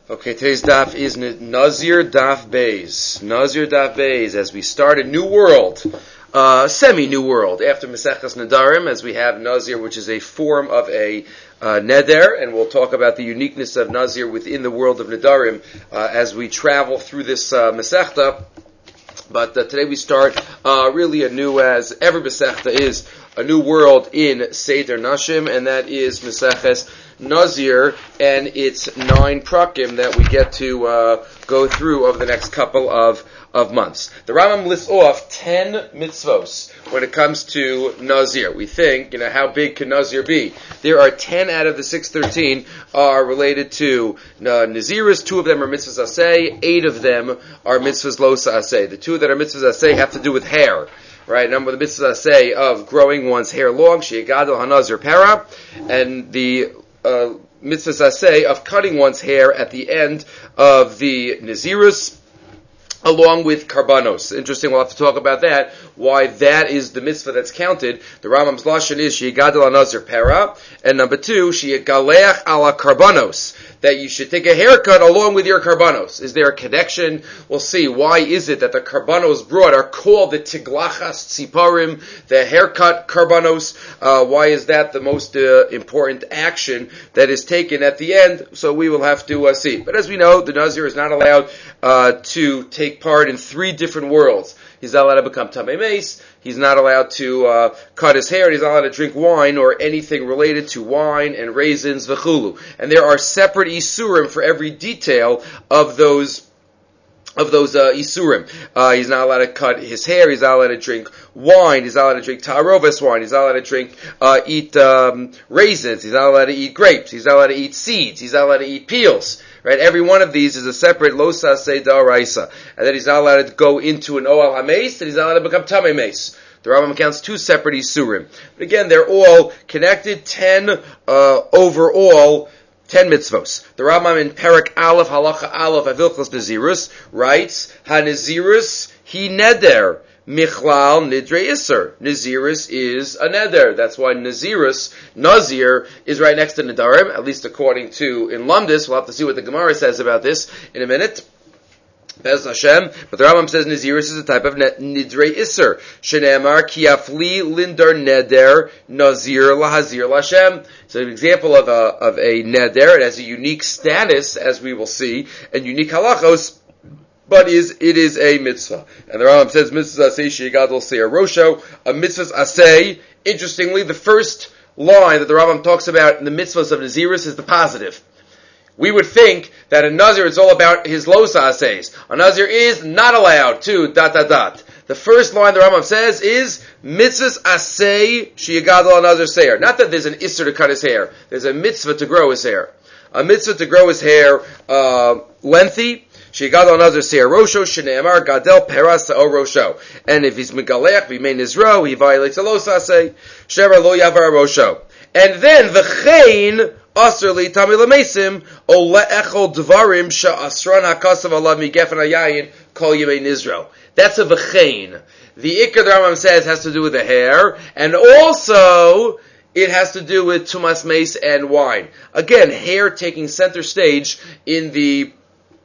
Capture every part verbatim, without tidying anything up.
Okay, today's daf is Nazir Daf Beis. Nazir Daf Beis, as we start a new world, uh, semi-new world, after Maseches Nedarim, as we have Nazir, which is a form of a uh, Neder, and we'll talk about the uniqueness of Nazir within the world of Nedarim uh, as we travel through this uh, Masechta. But uh, today we start uh, really a new, as every Masechta is, a new world in Seder Nashim, and that is Maseches Nazir, and it's nine prakim that we get to uh, go through over the next couple of, of months. The Rambam lists off ten mitzvos when it comes to Nazir. We think, you know, how big can Nazir be? There are ten out of the six thirteen are related to uh, Naziris. Two of them are mitzvahs aseh. Eight of them are mitzvahs lo aseh. The two that are mitzvahs aseh have to do with hair. Right, number of the mitzvahs say of growing one's hair long, she'egadol hanazir para, and the uh, mitzvahs say of cutting one's hair at the end of the nazirus, along with karbanos. Interesting, we'll have to talk about that, why that is the mitzvah that's counted. The Rambam's lashon is she'egadol hanazir para, and number two, she'egaleach ala karbanos, that you should take a haircut along with your karbanos. Is there a connection? We'll see. Why is it that the karbanos brought are called the tiglachas tziparim, the haircut karbanos? Uh, why is that the most uh, important action that is taken at the end? So we will have to uh, see. But as we know, the Nazir is not allowed uh, to take part in three different worlds. He's not allowed to become tamei meis. He's not allowed to uh, cut his hair. He's not allowed to drink wine or anything related to wine and raisins, v'chulu. And there are separate isurim for every detail of those of those uh, isurim. Uh, he's not allowed to cut his hair. He's not allowed to drink wine. He's not allowed to drink taroves wine. He's not allowed to drink, uh, eat um, raisins. He's not allowed to eat grapes. He's not allowed to eat seeds. He's not allowed to eat peels. Right, every one of these is a separate lo saseh da'araisa, and that he's not allowed to go into an oal hameis, and he's not allowed to become tamei meis. The Rambam counts two separate isurim, but again, they're all connected. Ten uh, overall, ten mitzvos. The Rambam in Perek Aleph Halacha Aleph Avilchos Nazirus writes, "Ha-Nazirus he neder." Michlal Nidre Isser. Nazirus is a neder. That's why Nazirus, Nazir, is right next to Nedarim, at least according to in Lumdis. We'll have to see what the Gemara says about this in a minute. Bez Hashem. But the Rambam says Nazirus is a type of Nidre Isser. Shenemar Kiafli Lindar Neder Nazir Lahazir Lashem. So an example of a, of a neder. It has a unique status, as we will see, and unique halachos, but is it is a mitzvah. And the Rambam says, mitzvah aseh she'egadol seir rosho, a mitzvah aseh. Interestingly, the first line that the Rambam talks about in the mitzvahs of Nazirus is the positive. We would think that a Nazir is all about his losa asehs. A Nazir is not allowed to dot dot dot. The first line the Rambam says is mitzvahs aseh she'egadol hanazir seir. Not that there's an isser to cut his hair. There's a mitzvah to grow his hair. A mitzvah to grow his hair uh, lengthy. Shegadol nazir seir rosho shene'emar gadel peras sa'or rosho. And if he's megalech b'mei nizro, he violates a lo saseh. Shever lo yavar rosho. And then v'chein aser li tamei lemesim o le'echol dvarim she'asran hakasav alav migefen hayayin kol yemei nizro. That's a v'chein. The ikar the Rambam says has to do with the hair, and also it has to do with tumas meis and wine. Again, hair taking center stage in the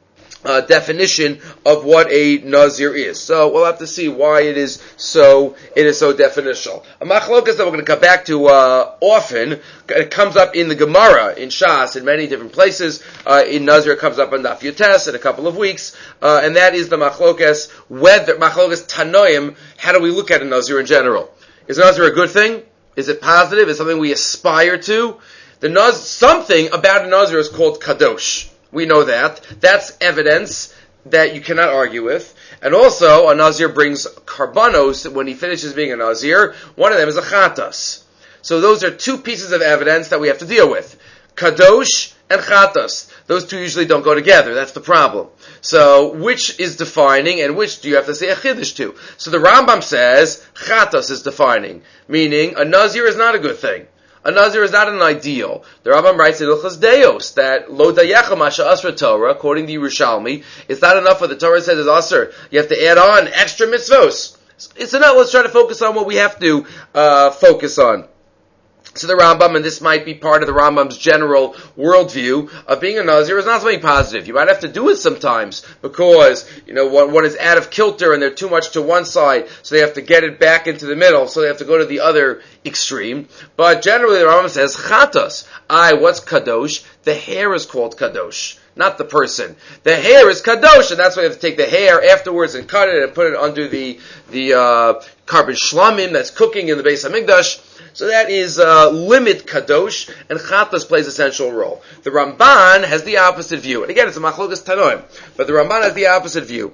Uh, definition of what a Nazir is. So we'll have to see why it is so it is so definitional. A machlokas that we're going to come back to uh, often. It comes up in the Gemara in Shas in many different places. Uh, in Nazir it comes up in Daf Yotes in a couple of weeks, uh, and that is the machlokas whether machlokas tanoim. How do we look at a Nazir in general? Is Nazir a good thing? Is it positive? Is it something we aspire to? The Naz something about a Nazir is called kadosh. We know that. That's evidence that you cannot argue with. And also, a Nazir brings karbanos when he finishes being a Nazir. One of them is a chatas. So those are two pieces of evidence that we have to deal with. Kadosh and chatas. Those two usually don't go together. That's the problem. So, which is defining and which do you have to say a chiddush to? So the Rambam says, chatas is defining. Meaning, a Nazir is not a good thing. A Nazir is not an ideal. The Rambam writes in Ilchos Deos that lo dayecha masha asra Torah, according to Yerushalmi, it's not enough what the Torah says is asr. You have to add on extra mitzvos. So now let's try to focus on what we have to uh, focus on. So the Rambam, and this might be part of the Rambam's general worldview of being a Nazir, is not something positive. You might have to do it sometimes because, you know, one, one is out of kilter and they're too much to one side, so they have to get it back into the middle, so they have to go to the other extreme. But generally the Rambam says, Chatas. I, what's Kadosh? The hair is called Kadosh, not the person. The hair is Kadosh, and that's why you have to take the hair afterwards and cut it and put it under the, the, uh, carbon shlamim that's cooking in the Beis HaMikdash. So that is uh, limit kadosh, and chatas plays a central role. The Ramban has the opposite view, and again, it's a machlokas tanoim, but the Ramban has the opposite view.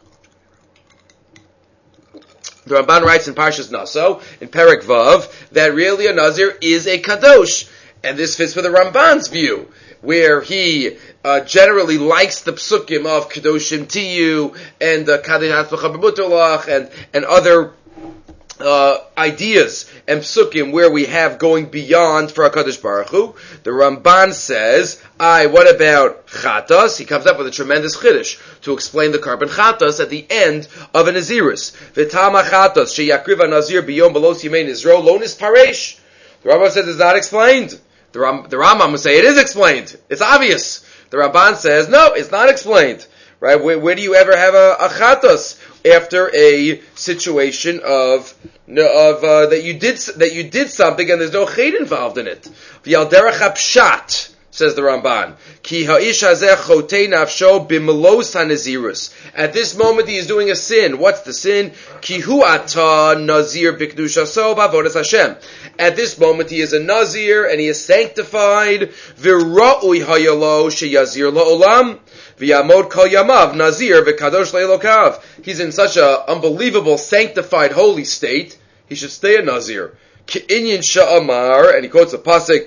The Ramban writes in Parshas Naso, in Perek Vav, that really a Nazir is a kadosh, and this fits with the Ramban's view, where he uh, generally likes the psukim of kadoshim tiyu and uh, kadesh hatzmacha b'mutolach and and other Uh, ideas and psukim where we have going beyond for HaKadosh Baruch Hu. The Ramban says, I, what about chatas? He comes up with a tremendous chiddush to explain the carbon chatas at the end of a Nazirus. V'tama chatas sheyakriv Nazir biyom belos yimei nizro lo nisparesh. The Ramban says it's not explained. The, Ram, the Rambam would say it is explained. It's obvious. The Ramban says, no, it's not explained. Right? Where, where do you ever have a, a chatas after a situation of of uh, that you did that you did something and there's no ched involved in it? V'yalderech hapshat, says the Ramban, ki ha'ish hazeh chotei nafsho b'melos hanazirus. At this moment he is doing a sin. What's the sin? Ki hu ata nazir b'kedushaso b'avodas Hashem. At this moment he is a nazir and he is sanctified. V'ra'ui hayalo sheyazir la'olam. V'yamod kol yamav nazir v'kadosh le'elokav. He's in such a unbelievable, sanctified, holy state. He should stay a nazir. Ki'inyin sha'amar, and he quotes a pasuk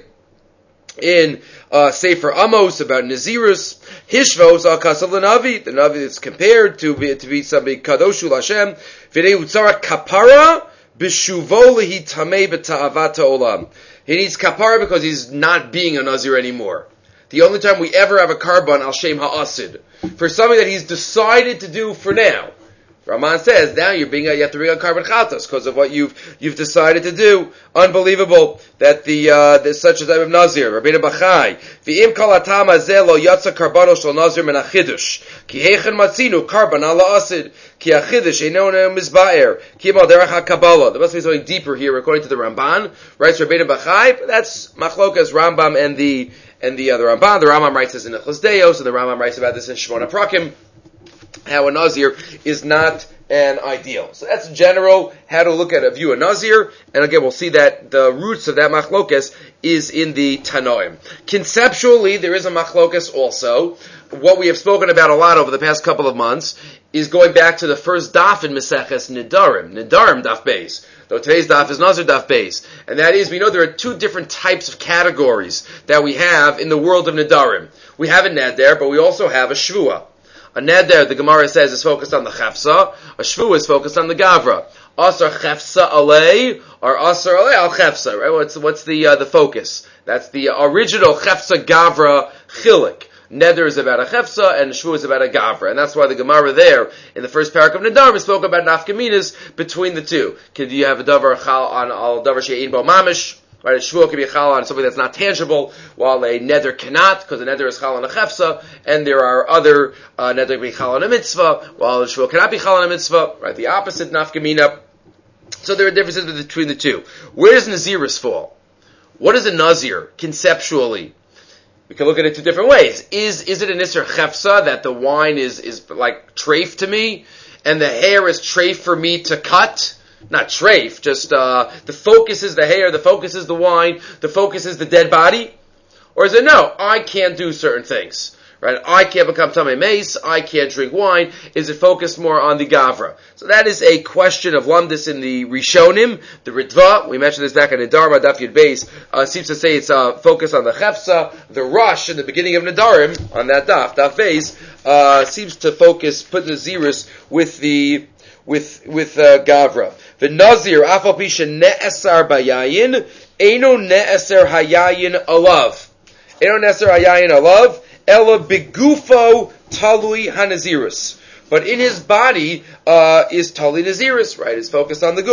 in uh, Sefer Amos about Nazirus. Hishvos al kasav l'navi. The navi is compared to be to be somebody kadoshu l'Hashem. V'nei utzara kapara b'shuvo lehi tamei b'ta'avat olam. He needs kapara because he's not being a nazir anymore. The only time we ever have a carbon al shem ha'asid for something that he's decided to do for now. Raman says now you're being a, you have to bring a carbon chatas because of what you've you've decided to do. Unbelievable that the uh, there's such a type of nazir. Rabbeinu Bachai v'im kol hatam hazeh lo yatsa karbanos shel nazir min achidush ki heichen matzinu karban ala asid ki achidush eino mizbaer ki mal derech hakabala. There must be something deeper here according to the Ramban. Writes Rabbeinu Bachai, but that's machlokas Rambam and the and the other Ramban. The Rambam writes this in Nechlas Deos, and the Rambam writes about this in Shmona Prakim. How a Nazir is not an ideal. So that's general how to look at a view of Nazir, and again we'll see that the roots of that machlokas is in the Tanoim. Conceptually, there is a machlokas also. What we have spoken about a lot over the past couple of months is going back to the first daf in Meseches Nidarim, Nidarim daf beis. Though today's daf is Nazir daf beis, and that is we know there are two different types of categories that we have in the world of Nidarim. We have a neder, but we also have a shvua. A neder, the Gemara says, is focused on the chefsa. A shvu is focused on the gavra. Asar chefsa alei, or asar alei al chefsa, right? What's, what's the, uh, the focus? That's the original chefsa gavra chilik. Neder is about a chefsa, and shvu is about a gavra. And that's why the Gemara there, in the first parak of Nedarim, spoke about nafkaminas between the two. Could you have a davar chal on al davar she'ein bo mamish? Right, a shvuah can be a chal on something that's not tangible, while a neder cannot, because a neder is chal on a chefsa, and there are other uh, neder can be chal on a mitzvah, while a shvuah cannot be chal on a mitzvah, right, the opposite, nafkamina. So there are differences between the two. Where does Nazirus fall? What is a Nazir, conceptually? We can look at it two different ways. Is is it an Isser chefsa, that the wine is, is like treif to me, and the hair is treif for me to cut? Not treif, just uh, the focus is the hair, the focus is the wine, the focus is the dead body? Or is it no, I can't do certain things, right? I can't become tamei meis, I can't drink wine. Is it focused more on the gavra? So that is a question of lamdis in the Rishonim. The Ritva, we mentioned this back in the Dharma, Daf Yud Beis, uh, seems to say it's uh, focused on the chefsa. The Rush in the beginning of Nedarim, on that Daf, Daf Beis, uh, seems to focus, put the Nazirus with the with with uh, gavra. The Nazir, afal pisha ne'esar bayayin, eno ne'esar hayayin alav. Eno ne'esar hayayin alav, ela begufo talui hanazirus. But in his body uh, is tali nazirus, right? It's focused on the guf.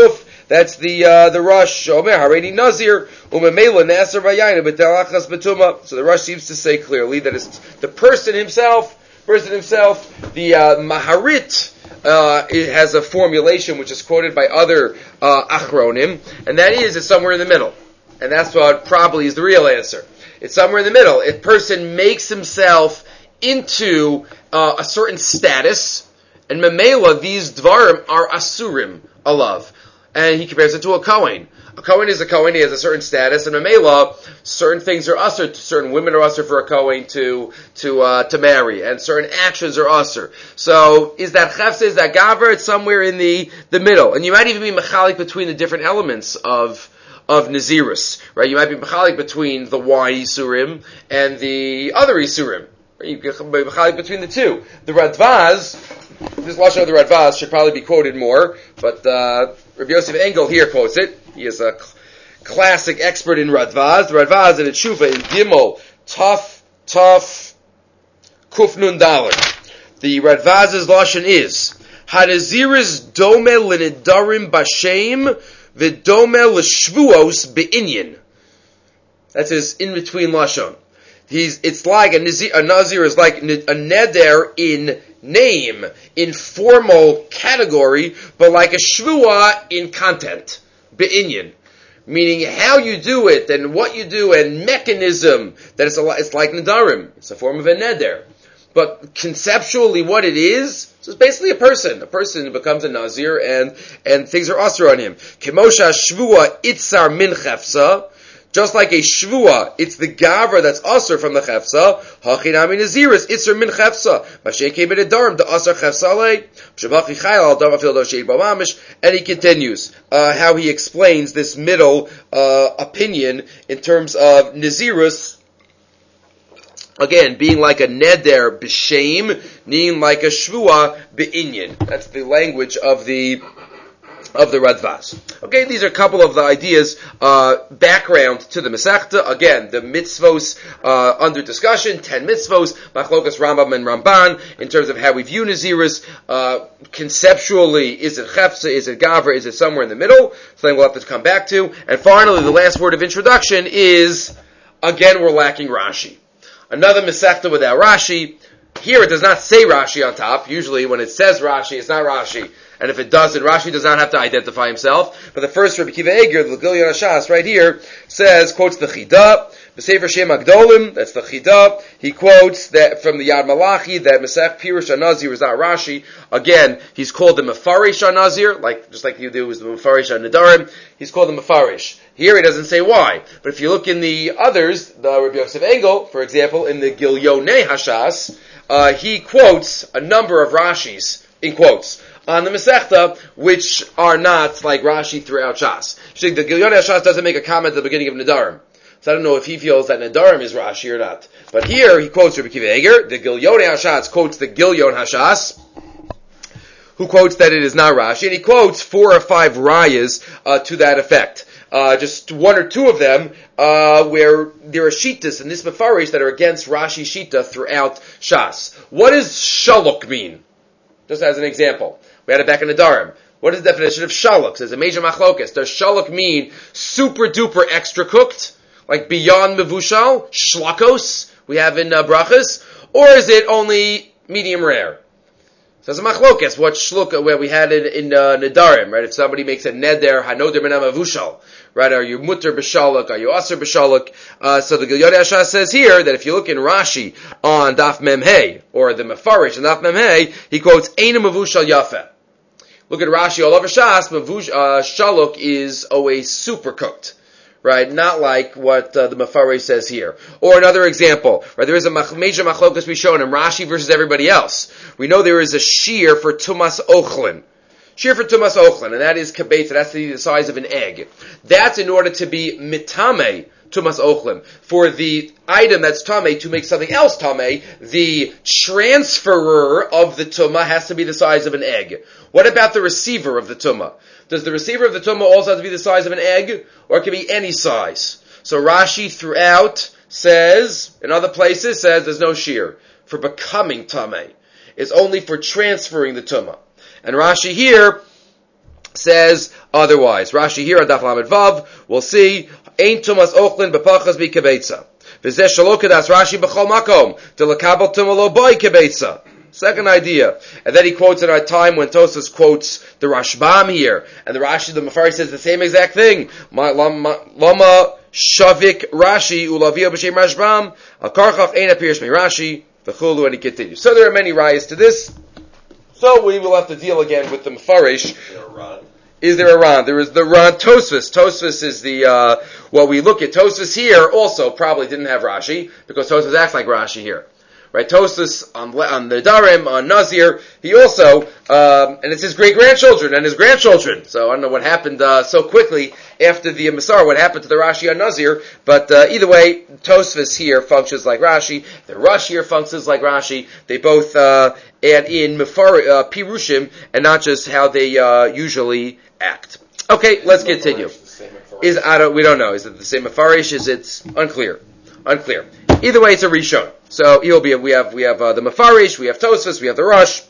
That's the uh, the Rush. Omer Haredi Nazir Umemela Nasser Vayayna B'Telachas B'Tuma. So the Rush seems to say clearly that it's the person himself. Person himself. The uh, Maharit uh, it has a formulation which is quoted by other uh, Achronim, and that is it's somewhere in the middle, and that's what probably is the real answer. It's somewhere in the middle. If a person makes himself into uh, a certain status, and Memela, these Dvarim are Asurim, alav. And he compares it to a Kohen. A Kohen is a Kohen, he has a certain status, and Memela, certain things are Asur, certain women are Asur for a Kohen to, to, uh, to marry, and certain actions are Asur. So, is that Chefse, is that Gaver? It's somewhere in the, the middle. And you might even be Mechalik between the different elements of, of Nazirus, right? You might be Mechalik between the wine Isurim and the other Isurim. You can be Mechalik between the two. The Radvaz, this Lashon of the Radvaz should probably be quoted more, but uh, Rabbi Yosef Engel here quotes it. He is a cl- classic expert in Radvaz. The Radvaz in Tshuva in Gimel, Tuf, Tuf, Kuf Nun Dalet. The Radvaz's Lashon is, Hanaziris dome l'nedarim b'shem v'dome l'shvuos be'inyan. That's his in-between Lashon. He's, it's like a nazir, a nazir is like a neder in name, in formal category, but like a shvua in content, be'inyan. Meaning how you do it, and what you do, and mechanism, that it's, a, it's like nedarim. It's a form of a neder. But conceptually what it is, so it's basically a person. A person who becomes a nazir, and, and things are asr on him. Kemosha shvua itzar min chefsa. Just like a shvua, it's the gavra that's asr from the chefsa. Hachinami naziris itzar min chefsa. Mashekei b'nedarim the asr chefsa alei. Shabachi chayal al davar fil dosheit b'mamish. And he continues uh, how he explains this middle uh, opinion in terms of nazirus. Again, being like a neder b'shem, being like a shvua b'inyan. That's the language of the of the Radvaz. Okay, these are a couple of the ideas, uh, background to the Masechta. Again, the mitzvos, uh, under discussion, ten mitzvos, Machlokas Rambam and Ramban, in terms of how we view Nazirus, uh, conceptually, is it Chefsa, is it Gavra, is it somewhere in the middle? Something we'll have to come back to. And finally, the last word of introduction is, again, we're lacking Rashi. Another Masechta without Rashi. Here it does not say Rashi on top. Usually when it says Rashi, it's not Rashi. And if it doesn't, Rashi does not have to identify himself. But the first Rabbi Kiva Eger, the Gilyon HaShas, right here, says, quotes the Chida, B'Sefer Shem Agdolim, that's the Chida. He quotes that from the Yad Malachi, that Masech Pirush HaNazir is not Rashi. Again, he's called the Mefarish HaNazir, like, just like you do with the Mefarish HaNedarim. He's called the Mefarish. Here he doesn't say why. But if you look in the others, the Rabbi Yosef Engel, for example, in the Gilyonei HaShas, uh, he quotes a number of Rashis, in quotes, on the Masechta, which are not like Rashi throughout Shas. The Gilyonei HaShas doesn't make a comment at the beginning of Nedarim. So I don't know if he feels that Nedarim is Rashi or not. But here he quotes Rabbi Kiva Eger, the Gilyonei HaShas quotes the Gilyon HaShas, who quotes that it is not Rashi, and he quotes four or five rayas uh, to that effect. Uh, just one or two of them, uh, where there are shittas in this Mefarish that are against Rashi Shita throughout Shas. What does shaluk mean? Just as an example. We had it back in the Darim. What is the definition of shaluk? There's a major machlokas. Does shaluk mean super duper extra cooked? Like beyond mevushal? Shlakos? We have in uh, brachas? Or is it only medium rare? So it's a machlokas. What shluk, where we had it in uh, Nedarim, right? If somebody makes a neder, hanoder menam avushal, right? Are you mutter b'shaluk? Are you aser b'shaluk? Uh, so the Gilyonei HaShas says here that if you look in Rashi on Daf Mem Hey, or the Mefarish on Daf Mem Hey, he quotes Eina Mavushal Yafeh. Look at Rashi all over Shas, Mavush, uh, shaluk is always super cooked. Right, not like what uh, the Mefarish says here. Or another example, right? There is a mach- major machlokas we show in Rashi versus everybody else. We know there is a shear for tumas ochlin, shear for tumas ochlin, and that is kabetza. That's the size of an egg. That's in order to be mitame tumas ochlin. For the item that's tame to make something else tame, the transferer of the tumah has to be the size of an egg. What about the receiver of the tumah? Does the receiver of the tumah also have to be the size of an egg? Or it can be any size? So Rashi throughout says, in other places says there's no shear for becoming tameh. It's only for transferring the tumah. And Rashi here says otherwise. Rashi here, Adaf Lamed Vav, we'll see, Ein Tumas Ochlin Bepachas Bi Kebetza. V'zeh shelo kedas Rashi b'chol makom, Delakabel Tumalo Boy Kebetza. Second idea. And then he quotes at our time when Tosfos quotes the Rashbam here, and the Rashi, the Mefari says the same exact thing. Lama Shavik Rashi Ulavia B'Shem Rashbam, Akarchach Ein Apirish Me Rashi, V'chulu, and he continues. So there are many rayas to this. So we will have to deal again with the Mefarish. Is there a Ran? There is the Ran Tosfos. Tosfos is the, uh, well, we look at Tosfos here also probably didn't have Rashi, because Tosfos acts like Rashi here. Right, Tosfos on, on the Darim, on Nazir, he also, um, and it's his great-grandchildren and his grandchildren. So I don't know what happened uh, so quickly after the Masar, what happened to the Rashi on Nazir, but uh, either way, Tosfos here functions like Rashi, the Rush here functions like Rashi. They both uh, add in Mefar, uh, Pirushim, and not just how they uh, usually act. Okay, let's continue. Is I don't, we don't know. Is it the same Mefarish? Is it unclear? Unclear. Either way, it's a Rishon. So he'll be. We have we have uh, the Mefarish, we have Tosfos, we have the Rush,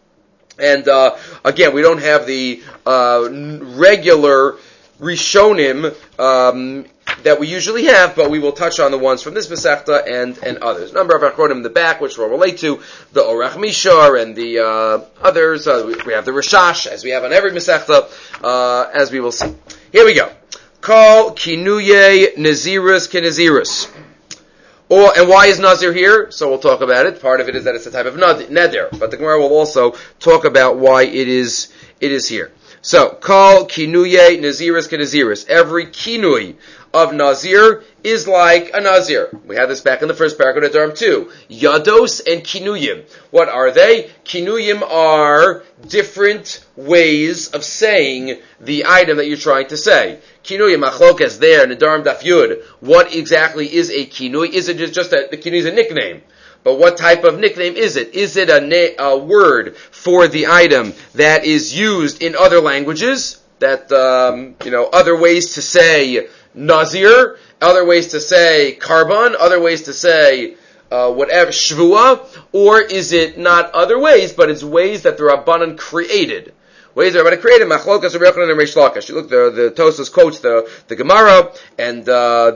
and uh, again, we don't have the uh, regular Rishonim um, that we usually have, but we will touch on the ones from this Masechta and and others. A number of Achronim in the back, which we'll relate to, the Orach Mishar and the uh, others. Uh, we, we have the Rishash, as we have on every Masechta, uh, as we will see. Here we go. Call Kinuye Nazirus Kinazirus. Or, and why is Nazir here? So we'll talk about it. Part of it is that it's a type of neder, but the Gemara will also talk about why it is it is here. So, Kal Kinuye Nazirus Kinazirus. Every kinui of Nazir is like a Nazir. We had this back in the first paragraph of Durham too. Yados and Kinuyim. What are they? Kinuyim are different ways of saying the item that you're trying to say. Kinuyim, achlokas there, Nedarim Daf Yud. What exactly is a kinui? Is it just a, the kinui is a nickname? But what type of nickname is it? Is it a, na- a word for the item that is used in other languages? That, um, you know, other ways to say Nazir, other ways to say Karban, other ways to say uh, whatever, Shvua? Or is it not other ways, but it's ways that the Rabbanan created? Ways that the Rabbanan created, Machlokas, Rabbi Yochanan, and Reish Lakish. You look, the, the Tosfos quotes the, the Gemara, and, uh,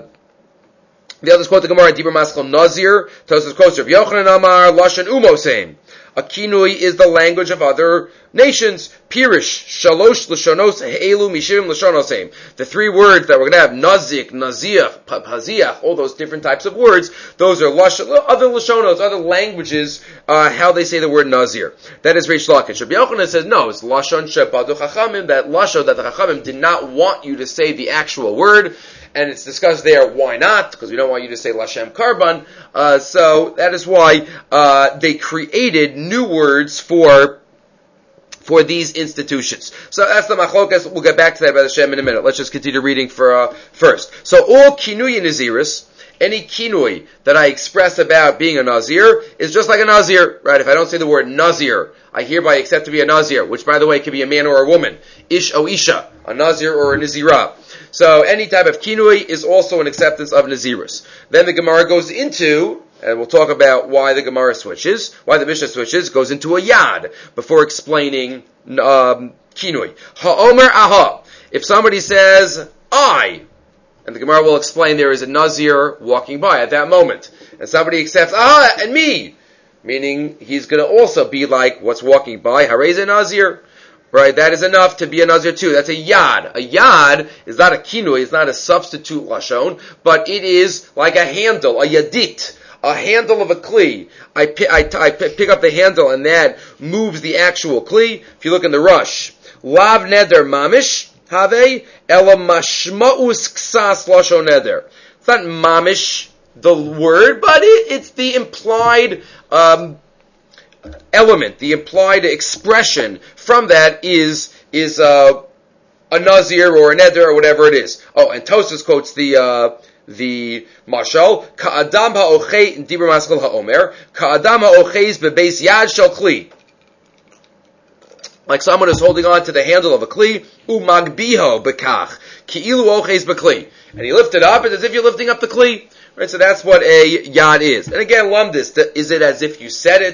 the others quote the Gemara, Dibur Maschal Nazir, Tosfos quotes Rabbi Yochanan Amar, Lashon Umosein. A kinui is the language of other nations. Pirish, Shalosh, Lashonos, He'elu, Mishim, Lashonoseim. The three words that we're going to have, Nazik, Naziach, Paziach, all those different types of words, those are Lash, other Lashonos, other languages, uh, how they say the word Nazir. That is Reish Lakish. Rabbi Yochanan says, no, it's Lashon Shebadu Chachamim, that Lashon, that the Chachamim did not want you to say the actual word. And it's discussed there, why not? Because we don't want you to say Lashem Karban. Uh, so that is why uh, they created new words for for these institutions. So that's the machlokas. We'll get back to that by the Shem in a minute. Let's just continue reading for uh, first. So all kinui naziris, any kinui that I express about being a nazir is just like a nazir, right? If I don't say the word nazir, I hereby accept to be a nazir, which by the way could be a man or a woman, ish o isha, a nazir or a nazirah. So any type of kinui is also an acceptance of nazirus. Then the Gemara goes into, and we'll talk about why the Gemara switches, why the Mishnah switches, goes into a yad before explaining um, kinui. Ha'omer aha. If somebody says, I, and the Gemara will explain there is a nazir walking by at that moment, and somebody accepts, ah, and me, meaning he's going to also be like what's walking by, harez a nazir. Right, that is enough to be a nazir too. That's a yad. A yad is not a kinui, it's not a substitute lashon, but it is like a handle, a yadit, a handle of a kli. I, pi- I, t- I pick up the handle and that moves the actual kli. If you look in the Rush, lav neder mamish have ela mashmaus ksas lashon neder. It's not mamish the word, but it, it's the implied um, element, the implied expression from that is is uh, a nazir or a neder or whatever it is. Oh, and Tosfos quotes the uh, the mashal ka'adam ha'ochei in Dibur Maschal ha'omer ka'adam ha'ocheis bebeis yad shel kli. Like someone is holding on to the handle of a kli, umagbiho bekach ki'ilu ocheis bekli, and he lifted up, it's as if you're lifting up the kli. Right, so that's what a yad is. And again, lumdis, is it as if you said it?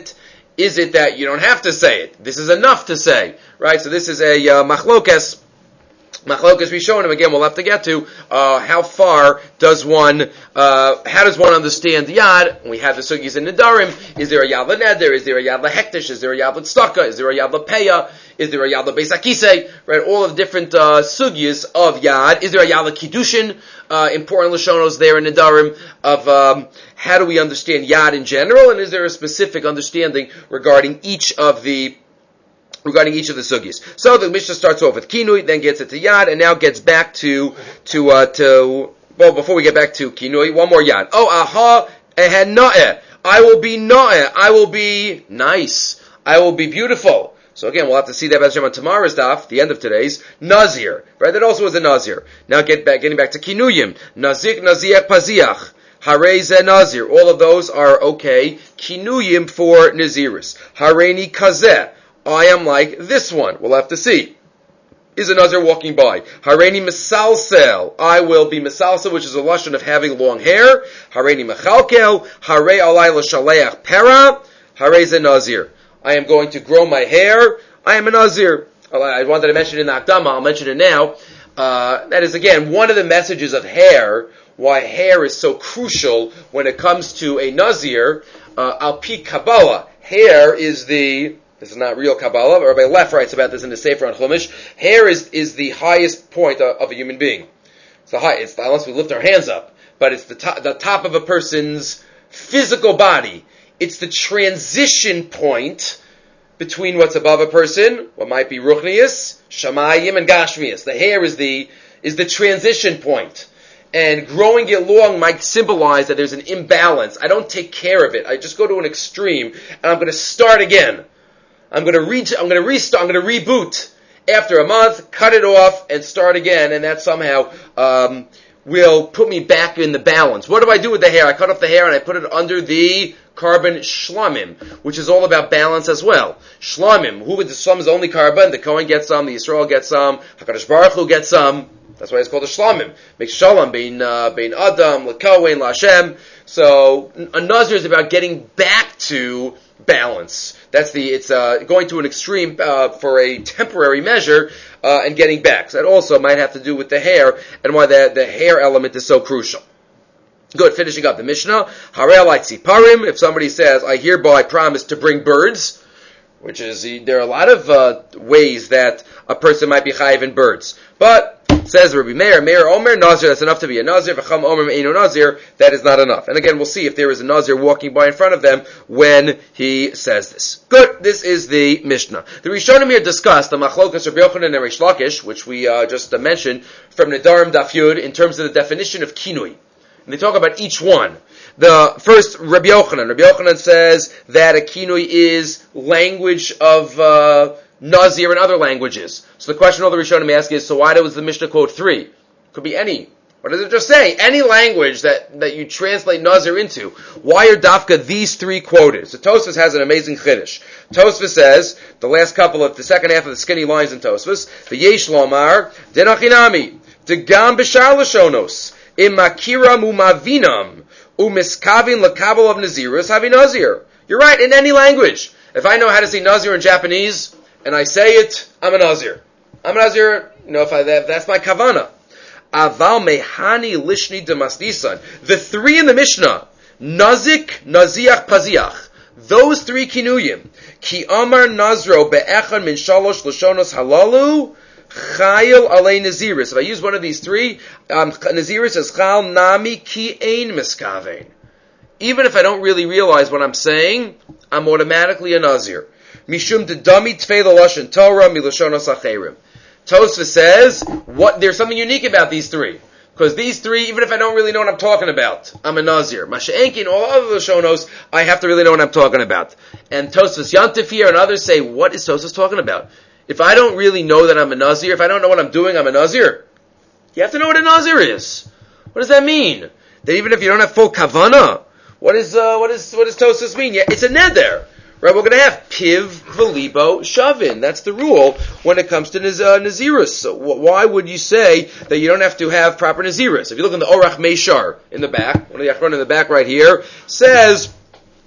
Is it that you don't have to say it? This is enough to say, right? So this is a uh, machlokas. Machlokas Rishonim, again, we'll have to get to, uh, how far does one, uh, how does one understand Yad? We have the sugis in Nedarim. Is there a Yad L'Neder? Is there a Yad L'Hektish? Is there a Yad L'Tzedakah? Is there a Yad L'Peya? Is there a Yad L'Beis HaKisei? Right, all of the different, uh, sugis of Yad. Is there a Yad L'Kiddushin? Uh, important Lashonos there in Nedarim of, um, how do we understand Yad in general? And is there a specific understanding regarding each of the regarding each of the sugis? So the Mishnah starts off with kinui, then gets it to yad, and now gets back to to uh, to well. Before we get back to kinui, one more yad. Oh, aha, ehen na'eh. I will be na'eh. I will be nice. I will be beautiful. So again, we'll have to see that B'Hashem on tomorrow's daf, the end of today's nazir. Right, that also was a nazir. Now get back, getting back to kinuyim. Nazik, naziach, paziach. Harei ze nazir. All of those are okay. Kinuyim for naziris. Hareini kazeh. I am like this one. We'll have to see. Is a nazir walking by? Hareini misalsel. I will be misalsel, which is a lashon of having long hair. Hareini mechalkel. Harei alay l'shaleach pera. Harei ze nazir. I am going to grow my hair. I am a nazir. I wanted to mention it in the Akdama. I'll mention it now. Uh, that is, again, one of the messages of hair, why hair is so crucial when it comes to a nazir. Uh, al pi Kabbalah. Hair is the... This is not real Kabbalah, but Rabbi Leff writes about this in the Sefer on Chumash. Hair is, is the highest point of, of a human being. It's the high, it's the, unless we lift our hands up, but it's the top, the top of a person's physical body. It's the transition point between what's above a person, what might be Ruchnius, Shamayim, and Gashmius. The hair is the, is the transition point. And growing it long might symbolize that there's an imbalance. I don't take care of it. I just go to an extreme, and I'm going to start again. I'm going to reach, I'm going to restart, I'm going to reboot after a month, cut it off, and start again, and that somehow um, will put me back in the balance. What do I do with the hair? I cut off the hair and I put it under the carbon shlamim, which is all about balance as well. Shlamim, who with the shlam is only carbon, the Kohen gets some, the Yisrael gets some, HaKadosh Baruch Hu gets some. That's why it's called a shlamim. Make shalom bein uh, bein Adam, l'Kohen, l'Hashem. So a nazir is about getting back to balance. That's the, it's uh, going to an extreme uh, for a temporary measure uh, and getting back. So that also might have to do with the hair and why the, the hair element is so crucial. Good, finishing up the Mishnah. Harei alay tziparim. If somebody says, I hereby promise to bring birds, which is, there are a lot of uh, ways that a person might be chayiv in birds. But, says Rabbi Meir, Meir Omer, Nazir, that's enough to be a Nazir. V'cham Omer Me'enu Nazir, that is not enough. And again, we'll see if there is a Nazir walking by in front of them when he says this. Good, this is the Mishnah. The Rishonim here discussed the Machlokas Rabbi Yochanan and Reish Lakish, which we uh, just uh, mentioned from Nedarim Daf Yud, in terms of the definition of kinui. And they talk about each one. The first, Rabbi Yochanan. Rabbi Yochanan says that a kinui is language of uh, Nazir in other languages. So the question all the Rishonim ask is, so why does the Mishnah quote three? Could be any. What does it just say? Any language that, that you translate Nazir into. Why are dafka these three quoted? So Tosfos has an amazing chiddush. Tosfos says, the last couple of, the second half of the skinny lines in Tosfos, the Yesh Lomar, Denachinami, Degam B'shar Lashonos, Imakira Mumavinam, Umiskavin Lakabal of Nazirus Havi Nazir. You're right, in any language. If I know how to say Nazir in Japanese, and I say it, I'm a Nazir. I'm a Nazir, you know, if, I, if that's my kavana. Aval mehani lishni demasdisan. The three in the Mishnah, Nazik, Naziach, Paziach. Those three kinuyim. Ki amar Nazro be'echad min shalosh lashonos halalu, chayil alei Naziris. If I use one of these three, um, Naziris is chal nami ki ein miskavein. Even if I don't really realize what I'm saying, I'm automatically a Nazir. Mishum dedami tfei l'lashon Torah milashonos acherim. Tosfos says, what, there's something unique about these three. Because these three, even if I don't really know what I'm talking about, I'm a Nazir. Masha'enkin, all other Lashonos, I have to really know what I'm talking about. And Tosfos Yantif here and others say, what is Tosfos talking about? If I don't really know that I'm a Nazir, if I don't know what I'm doing, I'm a Nazir. You have to know what a Nazir is. What does that mean? That even if you don't have full kavana, what is, uh, what is, what does Tosfos mean? Yeah, it's a neder. Right, we're going to have piv, v'libo, shavin. That's the rule when it comes to naz- uh, nazirus. So wh- why would you say that you don't have to have proper nazirus? If you look in the Orach Meishar in the back, one of the Achron in the back right here, says,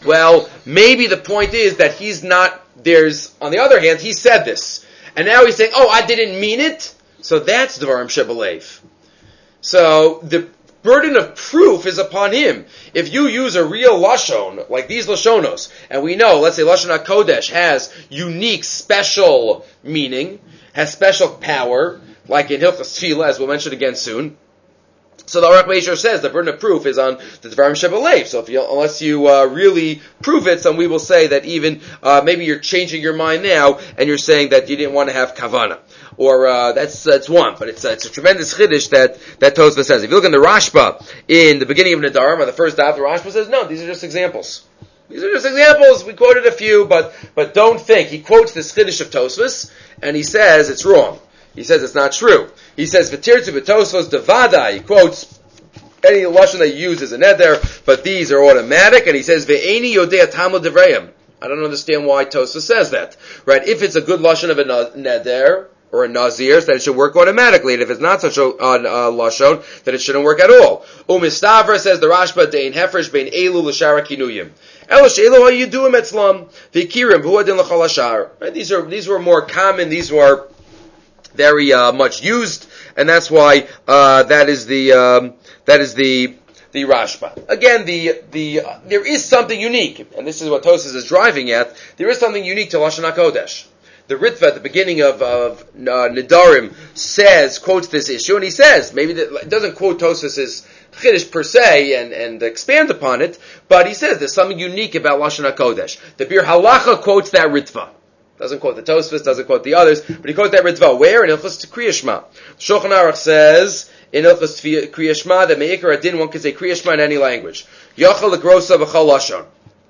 Well, maybe the point is that he's not, there's, on the other hand, he said this. And now he's saying, oh, I didn't mean it. So that's Dvarim Shebelev. So the burden of proof is upon him. If you use a real Lashon, like these Lashonos, and we know, let's say Lashon HaKodesh has unique, special meaning, has special power, like in Hilchos Tefillah, as we'll mention again soon. So the Aruch Meisher says the burden of proof is on the Dvarim Shebelev. So if you, unless you uh, really prove it, then we will say that even uh, maybe you're changing your mind now and you're saying that you didn't want to have kavana. Or uh, that's that's one, but it's uh, it's a tremendous chiddush that that Tosfos says. If you look in the Rashba in the beginning of Nedarim, on the first daf, the Rashba says no, these are just examples. These are just examples. We quoted a few, but but don't think he quotes this chiddush of Tosfos and he says it's wrong. He says it's not true. He says v'tirtu b'Tosfos devada. He quotes any lashon that you use is an neder, but these are automatic. And he says ve'eni yodei tamud devrayim. I don't understand why Tosfos says that. Right? If it's a good lashon of a neder or a nazir, then it should work automatically. And if it's not such a uh, uh, lashon, then it shouldn't work at all. Umistavra says the Rashba dein hefresh bein elu l'shara kinuyim. Elash elu ha'yuduim etzlam v'kirim v'huadin l'chol hashar. These are these were more common. These were very uh, much used, and that's why uh, that is the um, that is the the Rashba. Again, the the uh, there is something unique, and this is what Tosfos is driving at. There is something unique to Lashon HaKodesh. The Ritva at the beginning of, of uh, Nedarim says, quotes this issue, and he says, maybe that, it doesn't quote Tosfos' Chiddush per se and, and expand upon it, but he says there's something unique about Lashon HaKodesh. The Bir Halacha quotes that Ritva. Doesn't quote the Tosfos, doesn't quote the others, but he quotes that Ritva. Where? In Hilchos Kriya Shema. Shulchan Aruch says, in Hilchos Kriya Shema, that Me'ikar Adin, one can say Kriya Shema in any language. Yachal l'grosa v'chol lashon.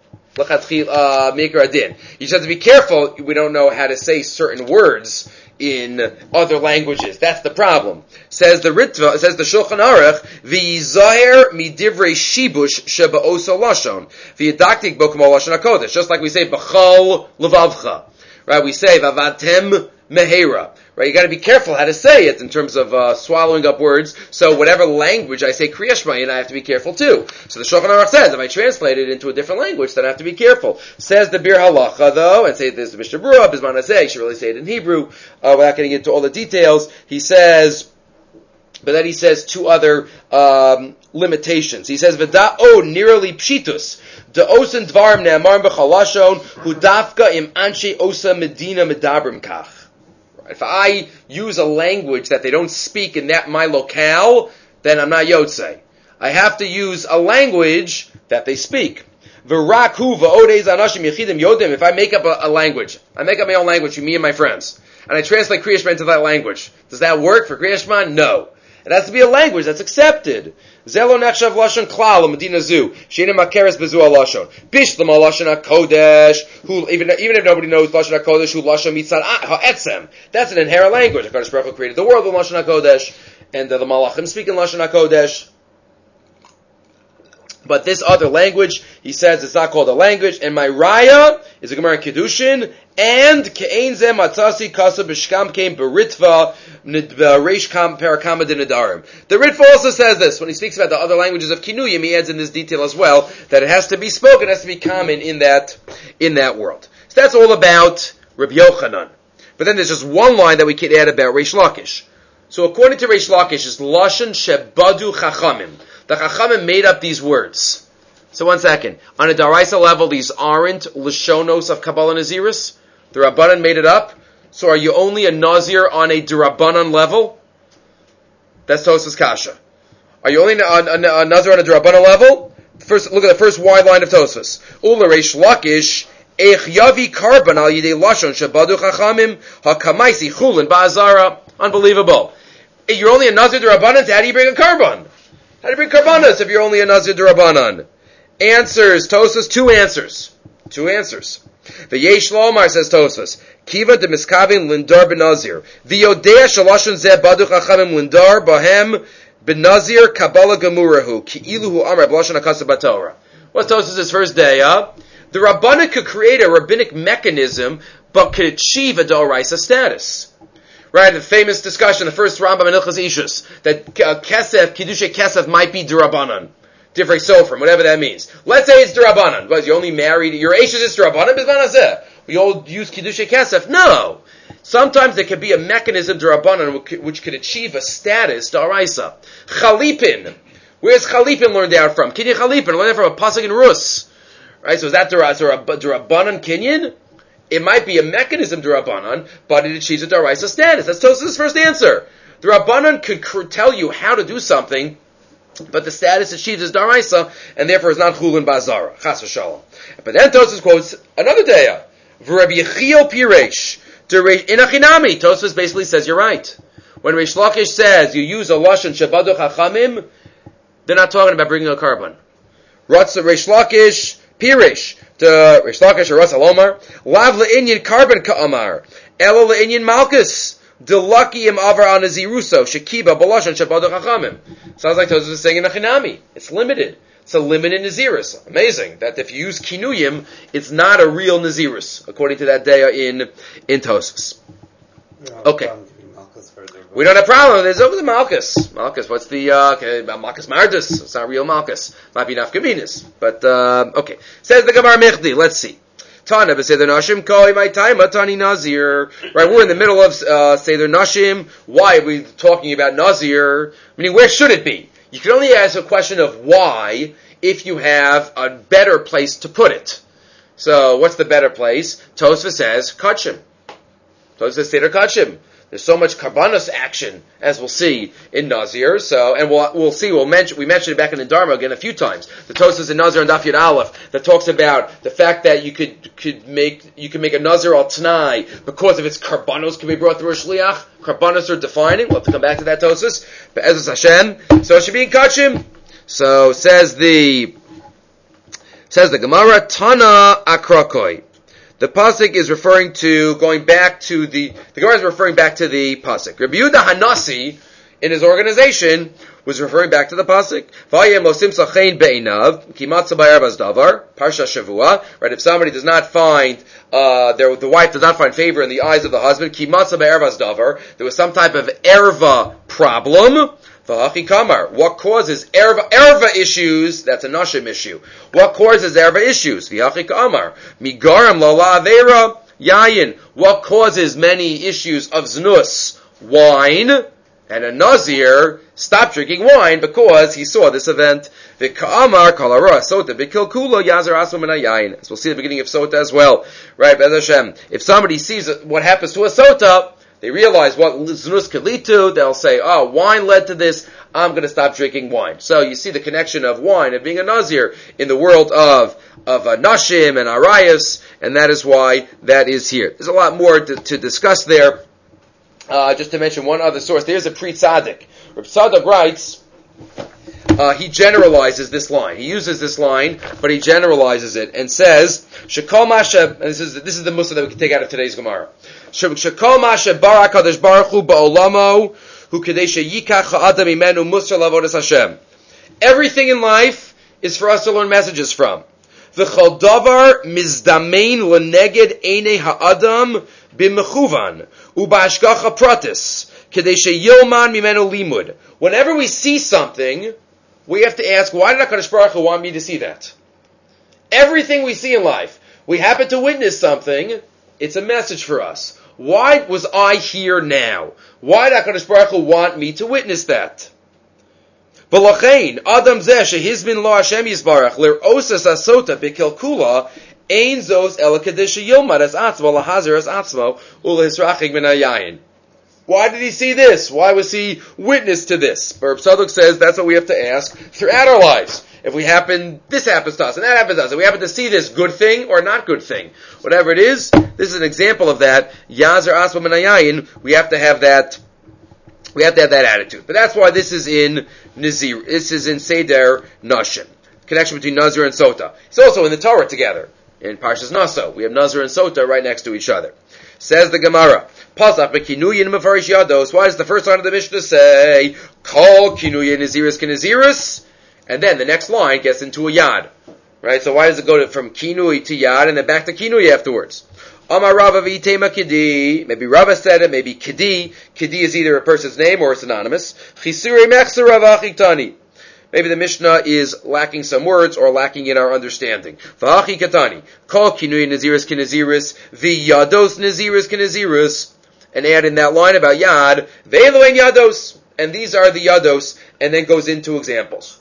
Uh, Me'ikar Adin. You just have to be careful, we don't know how to say certain words in other languages. That's the problem. Says the Ritva, says the Shulchan Aruch, v'yizaher midivrei shibush sheba'oso lashon, v'yadaktik bo k'mo lashon HaKodesh. Just like we say, b'chol levavcha. Right, we say vavatem mehera. Right, you got to be careful how to say it in terms of uh, swallowing up words. So whatever language I say Kriya Shema in, I have to be careful too. So the Shulchan Aruch says if I translate it into a different language, then I have to be careful. Says the Bir Halacha though, and say this the Mishnah Berurah, Bisman Hazeh, you should really say it in Hebrew uh, without getting into all the details. He says, but then he says two other um, limitations. He says v'da'o nearly pshitus. The osen dvarim ne'amar b'chalashon hu dafka im anshe osa medina medabrim kach. If I use a language that they don't speak in that my locale, then I'm not yotzei. I have to use a language that they speak. V'rak hu v'odez anashim yechidim yodim. If I make up a, a language, I make up my own language, me and my friends, and I translate Kriya Shema into that language. Does that work for Kriya Shema? No. It has to be a language that's accepted. Zelo nechshav lashon klal medina zu sheina makeres bezu lashon bishlam lashon hakodesh. Who even even if nobody knows lashon hakodesh, who lashon mitzad ha'etzem. That's an inherent language. HaKadosh Baruch Hu created the world with lashon hakodesh, and the, the malachim speak in lashon hakodesh. But this other language, he says, it's not called a language. And my raya is a Gemara in Kedushin, and ke'ein zeh matzasi kasa b'shkam kein beritva reish kam parakama d'nedarim. The Ritva also says this when he speaks about the other languages of Kinuyim. He adds in this detail as well that it has to be spoken, it has to be common in that in that world. So that's all about Rabbi Yochanan. But then there's just one line that we can add about Reish Lakish. So according to Reish Lakish, it's lashon shebadu chachamim. The Chachamim made up these words. So one second. On a Daraisa level, these aren't Lashonos of Kabbalah Naziris. The Rabbanan made it up. So are you only a Nazir on a Durabanan level? That's Tosfos Kasha. Are you only a, a, a Nazir on a Durabanan level? First, look at the first wide line of Tosfos. Ula Reish Lakish, Eich Yavi Karban al Yidei Lashon Shabadu Chachamim HaKamaisi Chulin Ba'azara. Unbelievable. You're only a Nazir Durabanan, so how do you bring a Karban? How do you bring karbanos if you're only a Nazir D'Rabbanan? Answers, Tosfos, two answers. Two answers. V'yesh lomar, says Tosfos, Kiva de miskavin lindar benazir. V'yodea shalashon zeh badu chachamim lindar bahem benazir kabbalah gemurahu. Ki'iluhu amar b'lashon hakasa b'torah. What's Tosfos' first day, huh? The Rabbanan could create a rabbinic mechanism, but could achieve a D'Oraisa status. Right, the famous discussion, the first Rambam in Hilchos Ishus, that uh, Kesef, Kiddushay Kesef might be D'Rabbanan. Divrei Sofrim, whatever that means. Let's say it's D'Rabbanan, because you only married, your Eishes is D'Rabbanan, Bizman Hazeh. We all use Kiddushay Kesef. No! Sometimes there could be a mechanism D'Rabbanan which could achieve a status D'Araisa. Chalipin. Where's Chalipin learned out from? Kinyan Chalipin, learned out from a Pasuk in Rus. Right, so is that D'Rabbanan Kinyan? It might be a mechanism D'Rabbanan, but it achieves a D'Araisa status. That's Tosafos' first answer. D'Rabbanan could cr- tell you how to do something, but the status achieves is D'Araisa, and therefore is not Chulin Bazara. Chas v'shalom. But then Tosafos quotes another daya. V'Rabbi Yechiel Piresh. In Achinami, Tosafos basically says you're right. When Reish Lakish says you use a lashon Shabadu Chachamim, they're not talking about bringing a carbon. Ratz Reish Lakish Piresh to Reish Lakish or Ratz Alomar Lav le'inyan carbon ka'amar Elo le'inyan Malkus Delaki im avar al naziruso shekiba balashon Shabadu Chachamim. Sounds like Tosafos is saying in Achinami. It's limited. It's a limited Nazirus. Amazing that if you use Kinuyim, it's not a real Nazirus, according to that daya in, in Tosafos. Okay. We don't have a problem. There's over the Malchus. Malchus, what's the, uh, okay, Malchus Mardus? It's not real Malchus. Might be Nafkaminis. But, uh, okay. Says the Gemara Mechdi. Let's see. Tana b'Seder Nashim koi my time Tani Nazir. Right, we're in the middle of, uh, Seder Nashim. Why are we talking about Nazir? Meaning, where should it be? You can only ask a question of why if you have a better place to put it. So, what's the better place? Tosafos says, Kachim. Tosafos says, Seder Kachim. There's so much karbanos action, as we'll see in Nazir. So, and we'll we'll see. We'll mention we mentioned it back in the Dharma again a few times. The Tosafos in Nazir and Daf Yud Aleph that talks about the fact that you could could make you can make a Nazir al Tanai because of its karbanos can be brought through a shliach. Karbanos are defining. We'll have to come back to that Tosafos. But Ezras Hashem, so it should be in Kachim. So says the says the Gemara Tana Akrakoi. The pasuk is referring to going back to the the Gemara is referring back to the pasuk. Rabbi Yehuda Hanasi in his organization was referring back to the pasuk. Vayem osim sachein beinav kimatza bayarbas davar parsha shavua. Right, if somebody does not find uh, their, the wife does not find favor in the eyes of the husband, kimatza bayarbas davar. There was some type of erva problem. V'hachi kamar. What causes erva, erva issues? That's a nashim issue. What causes erva issues? V'hachi kamar. Migaram lala avera yayin. What causes many issues of znus? Wine. And a nazir stopped drinking wine because he saw this event. V'ka'amar kalara sota b'kilkulo yazar asum min hayayin. As we'll see at the beginning of sota as well. Right, Be'ez Hashem. If somebody sees what happens to a sota, they realize what znus could lead to, they'll say, oh, wine led to this, I'm going to stop drinking wine. So you see the connection of wine and being a nazir in the world of of uh, nashim and arayas, and that is why that is here. There's a lot more to, to discuss there. Uh, just to mention one other source, there's a Pri Tzaddik. Reb Tzaddik writes, uh, he generalizes this line. He uses this line, but he generalizes it and says, Shekol Masha, and this is this is the mussar that we can take out of today's Gemara. Shekol Masha Barak Kadosh Baruch Hu Ba'olamo Hu Kadesha Yikach Ha'adam Imenu Musar Lavodas Hashem. Everything in life is for us to learn messages from. V'chol davar mizdamein leneged einei ha'adam b'mechuvan u'ba'ashgacha pratis kadesha yilman mimenu limud. Whenever we see something, we have to ask, why did HaKadosh Baruch Hu want me to see that? Everything we see in life, we happen to witness something, it's a message for us. Why was I here now? Why did HaKadosh Baruch Hu want me to witness that? V'lachein, Adam zeh shehizmin lo Hashem yisbarach l'r'osas asota b'kilkula ein zos ela kadesha yilmad as atzmo lahazir as atzmo u'lehisrachig min hayayin. Why did he see this? Why was he witness to this? Reb Tzadok says that's what we have to ask throughout our lives. If we happen, this happens to us, and that happens to us, if we happen to see this good thing or not good thing, whatever it is, this is an example of that. Yazer asma min hayayin, we have to have that, we have to have that attitude. But that's why this is in Nazir, this is in Seder Nashim. Connection between Nazir and Sota. It's also in the Torah together. In Parshas Naso, we have Nazir and Sota right next to each other. Says the Gemara, Pasach b'kinuyin mefarish yados. Why does the first line of the Mishnah say, Kol kinuyin naziris k'naziris? And then the next line gets into a yad. Right? So why does it go to, from kinui to yad and then back to kinui afterwards? Amar Rava v'itema kidi. Maybe Rava said it, maybe kidi. Kidi is either a person's name or it's anonymous. Chisure mechser Rava achitani. Maybe the Mishnah is lacking some words or lacking in our understanding. V'hachi katani, kol kinui naziris kinaziris, v'yados naziris kinaziris, and add in that line about yad, ve'elo en yados, and these are the yados, and then goes into examples.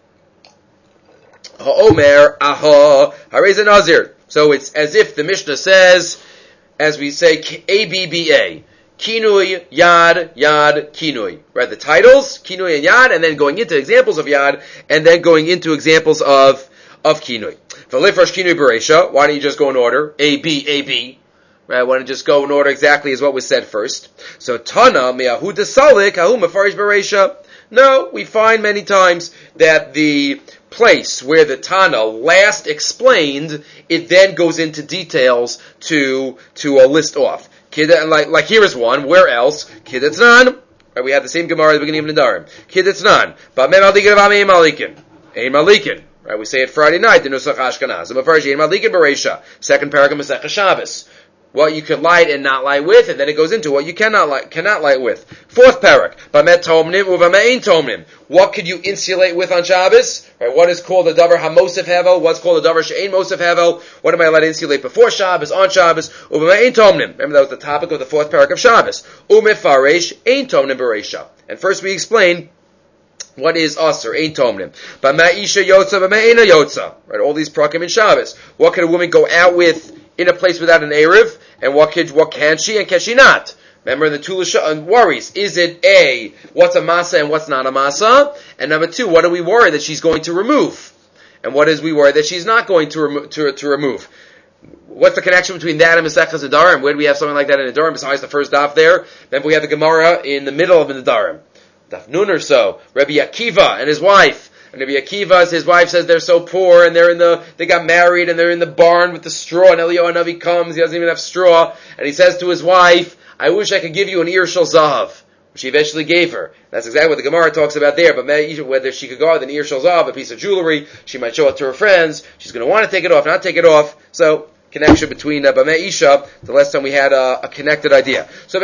Ha'omer, aha, harez nazir. So it's as if the Mishnah says, as we say, A B B A. Kinui, Yad, Yad, Kinui. Right, the titles, Kinui and Yad, and then going into examples of Yad, and then going into examples of, of Kinui. V'lifrosh Kinui Bereisha, why don't you just go in order? A, B, A, B. Right, why don't you just go in order exactly as what was said first? So, Tana, Me'ahu Desalik, Hahu Mefarish Bereisha. No, we find many times that the place where the Tana last explained, it then goes into details to, to uh, list off. Like, like here is one. Where else? Kidetznan. Right, we had the same Gemara at the beginning of Nedarim. Kidetznan. But me malikin v'ame malikin. Ein malikin. Right, we say it Friday night. The Nusach Ashkenaz. Mefarish ein malikin bereisha. Second paragraph of Masechah Shabbos. What you could light and not light with, and then it goes into what you cannot light, cannot light with. Fourth parak. Bamet tomnim uvamein tomnim. What could you insulate with on Shabbos? Right, what is called a davar hamosef hevel? What's called a davar she'ein mosef hevel? What am I allowed to insulate before Shabbos, on Shabbos? Uvamein tomnim. Remember that was the topic of the fourth parak of Shabbos. Umefaresh ein tomnim bereisha. And first we explain what is aser, ein tomnim. B'ma'isha yotza, b'ma'ena yotza. Right, all these prakim in Shabbos. What can a woman go out with in a place without an Erev? And what can, what can she and can she not? Remember the two worries. Is it A, what's a masa and what's not a masa? And number two, what are we worried that she's going to remove? And what is we worried that she's not going to, remo- to, to remove? What's the connection between that and Masechas Nedarim? Where do we have something like that in Nedarim besides the first daf there? Then we have the Gemara in the middle of Nedarim. Daf Nun or so. Rabbi Akiva and his wife. And Rabbi Akiva, his wife says they're so poor, and they're in the, they got married, and they're in the barn with the straw, and Eliyahu Hanavi comes, he doesn't even have straw, and he says to his wife, I wish I could give you an ear shel zahav, which he eventually gave her. That's exactly what the Gemara talks about there, but whether she could go out with an ear shel zahav, a piece of jewelry, she might show it to her friends, she's going to want to take it off, not take it off, so, connection between uh, Bamei Isha, the last time we had uh, a connected idea. So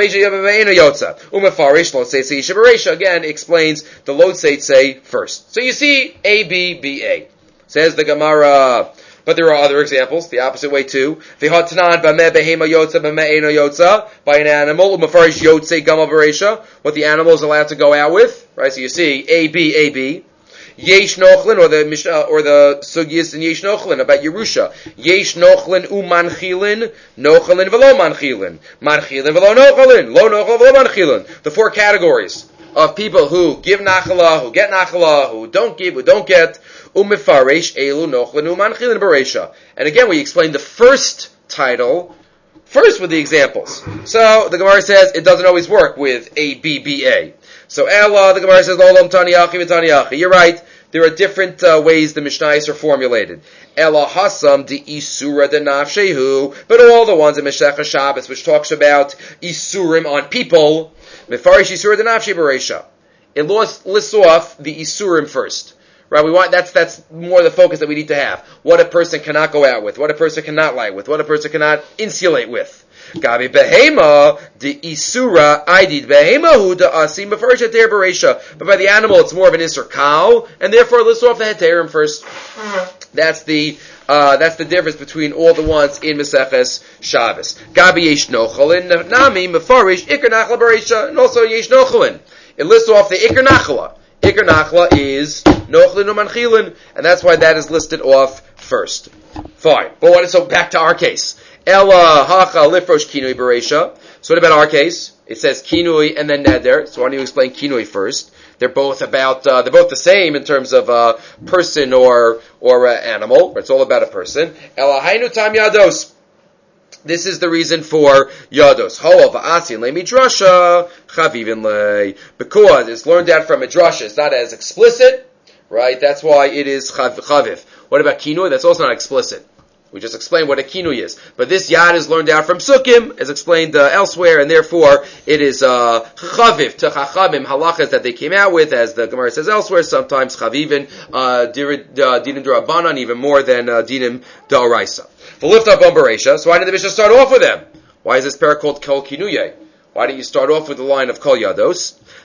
Umefarish again explains the Lod Seitzei first. So you see A, B, B, A. Says the Gemara, but there are other examples, the opposite way too. V'hatnan b'meh behema yotza b'meh eino yotza, by an animal, Umefarish yotzei gama bereisha, what the animal is allowed to go out with, right? So you see A, B, A, B. Yesh Nochlin, or the Mishnah, or the Sugiyas in Yesh Nochlin about Yerusha. Yesh Nochlin u Manchilin, Nochlin v'lo Manchilin, Manchilin v'lo Nochlin, lo Nochlin v'lo Manchilin. The four categories of people who give Nachala, who get Nachala, who don't give, who don't get, u'mefaresh elu Nochlin u Manchilin bereisha. And again, we explained the first title first with the examples. So the Gemara says it doesn't always work with A, B, B, A. So Ella, the Gemara says, Lo Lom Taniyachi v'Taniyachi. You're right. There are different uh, ways the Mishnayos are formulated. Ella Hasam di Isura de Nafshehu. But all the ones in Masechah Shabbos, which talks about Isurim on people, Mefarish Isura de Nafshe Bereisha. It lists off the Isurim first. Right? We want, that's, that's more the focus that we need to have. What a person cannot go out with. What a person cannot lie with. What a person cannot insulate with. Gabi behema the isura idid behema hu the asim before heter bereisha. But by the animal, it's more of an isur cow, and therefore let's off the heterim first. That's the uh, that's the difference between all the ones in Maseches Shabbos. Gabi yesh nochalin nami mefarish ikar nachla bereisha, and also yesh nochalin. It lists off the ikar nachla. Ikar nachla is nochalin umanchilin, and that's why that is listed off first. Fine, but what? So back to our case. Ella hacha lifrosh kinui bereisha. So what about our case? It says kinui and then neder. So why don't you explain kinui first? They're both about, uh, they're both the same in terms of uh, person or or uh, animal. It's all about a person. Ella hainu tam yados. This is the reason for yados. Ho'al va'asin le midrasha chavivin le. Because it's learned out from midrasha. It's not as explicit, right? That's why it is chaviv. What about kinui? That's also not explicit. We just explained what a kinui is. But this yad is learned out from sukkim, as explained uh, elsewhere, and therefore it is uh, chaviv to chachamim halachas that they came out with, as the Gemara says elsewhere, sometimes chavivin, uh, dinim d'Rabbanan, even more than uh, dinim d'Oraisa. The lift up on Bereisha, so why did the Mishnah start off with them? Why is this parak called Kol Kinuye? Why didn't you start off with the line of Kol Yados?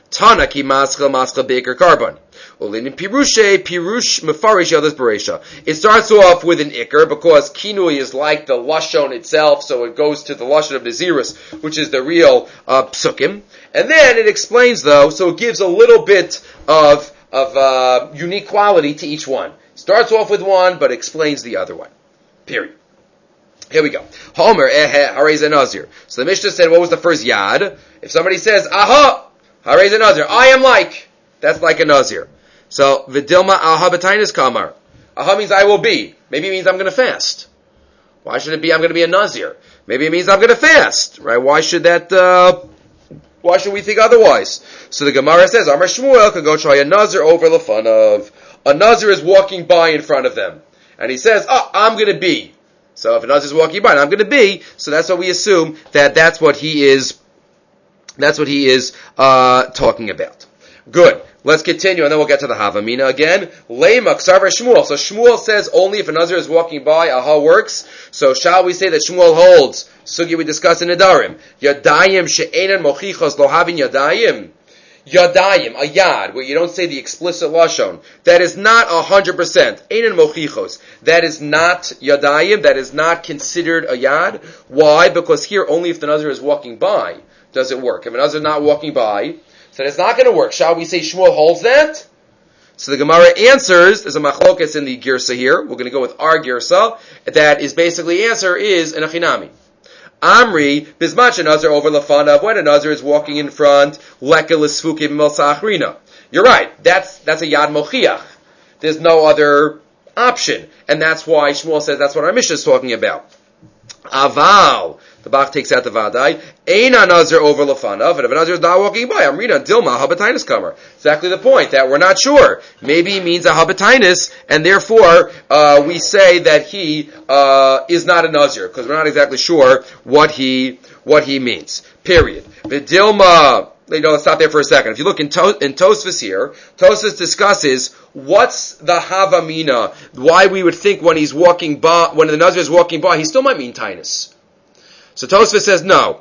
Tana ki maschel maschel baker carbon. Ulin pirushe pirush mefarish yadas beresha. It starts off with an ikr because kinui is like the lashon itself, so it goes to the lashon of Nazirus, which is the real uh, psukim, and then it explains though, so it gives a little bit of of uh, unique quality to each one. Starts off with one, but explains the other one. Period. Here we go. Homer ehe harei nazir. So the Mishnah said, what was the first yad? If somebody says, aha, harei nazir, I am like, that's like a nazir. So vidilma aha b'tainis kamar. Aha means I will be. Maybe it means I'm going to fast. Why should it be I'm going to be a nazir? Maybe it means I'm going to fast, right? Why should that? Uh, why should we think otherwise? So the Gemara says, Amar Shmuel could go try a nazir over lefanav. A nazir is walking by in front of them, and he says, "Oh, I'm going to be." So if a nazir is walking by, and I'm going to be. So that's what we assume that that's what he is. That's what he is uh, talking about. Good. Let's continue, and then we'll get to the Havamina again. Lema Ksavar Shmuel. So Shmuel says only if a nazir is walking by, aha works. So shall we say that Shmuel holds? Sugi we discussed in Nedarim. Yadayim she'enan mochichos lo havin yadayim. Yadayim, a yad, where you don't say the explicit lashon. That is not a hundred percent. Enan mochichos. That is not yadayim. That is not considered a yad. Why? Because here only if the nazir is walking by does it work. If a nazir is not walking by, so it's not going to work. Shall we say Shmuel holds that? So the Gemara answers, there's a machlokas in the girsa here. We're going to go with our girsa. That is basically answer is an achinami. Amri, bismach a nazir over lafanav, when a nazir is walking in front, leka l'sfukim milsachrina. You're right. That's, that's a yad mochiach. There's no other option. And that's why Shmuel says that's what our Mishnah is talking about. Aval. The Bach takes out the Vadai. Eina nazir over lefanav, and if a nazir is not walking by, I'm reading Dilma habatainus kamer. Exactly the point that we're not sure. Maybe he means a habatainus, and therefore uh, we say that he uh, is not a nazir because we're not exactly sure what he what he means. Period. Vidilma. You know, let's stop there for a second. If you look in, to- in Tosfos here, Tosfos discusses what's the havamina, why we would think when he's walking by, when the nazir is walking by, he still might mean tainus. So Tosfos says no.